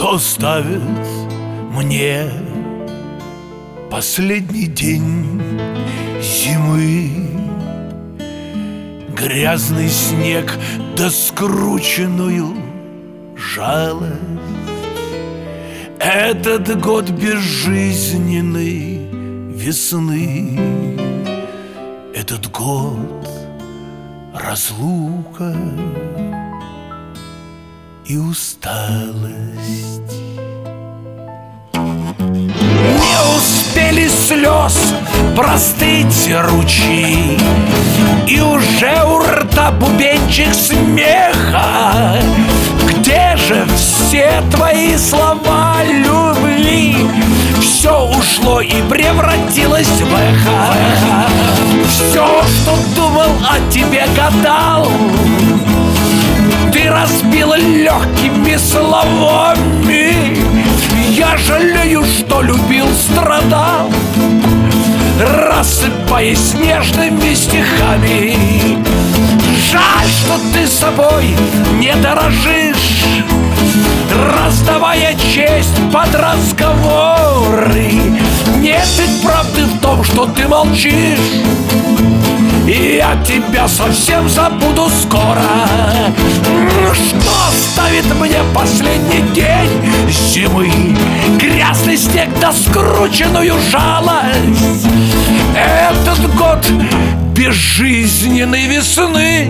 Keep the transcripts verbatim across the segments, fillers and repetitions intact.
оставит мне последний день зимы. Грязный снег да скрученную жалость. Этот год безжизненной весны, этот год разлука и усталость. Не успели слез простыть ручьи, и уже у рта бубенчик смеха. Где же все твои слова любви? Все ушло и превратилось в эхо. Все, что думал о тебе, гадал, ты разбила легкими словами. Я жалею, что любил, страдал, рассыпаясь нежными стихами. Жаль, что ты собой не дорожишь, раздавая честь под разговоры. Нет ведь правды в том, что ты молчишь, и я тебя совсем забуду скоро. Что оставит мне последний день зимы? Грязный снег да скрученную жалость. Этот год безжизненной весны,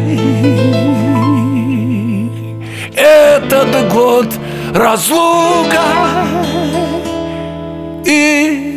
этот год разлука и